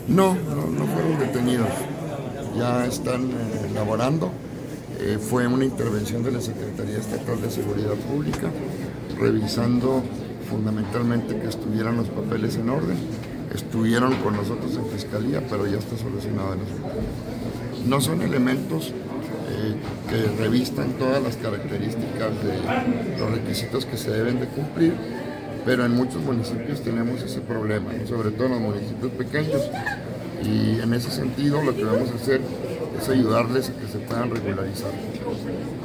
No fueron detenidos, ya están laborando. Fue una intervención de la Secretaría Estatal de Seguridad Pública, revisando fundamentalmente que estuvieran los papeles en orden. Estuvieron con nosotros en Fiscalía, pero ya está solucionado el asunto. No son elementos que revistan todas las características de los requisitos que se deben de cumplir, pero en muchos municipios tenemos ese problema, ¿no? Sobre todo en los municipios pequeños, y en ese sentido lo que vamos a hacer es ayudarles a que se puedan regularizar.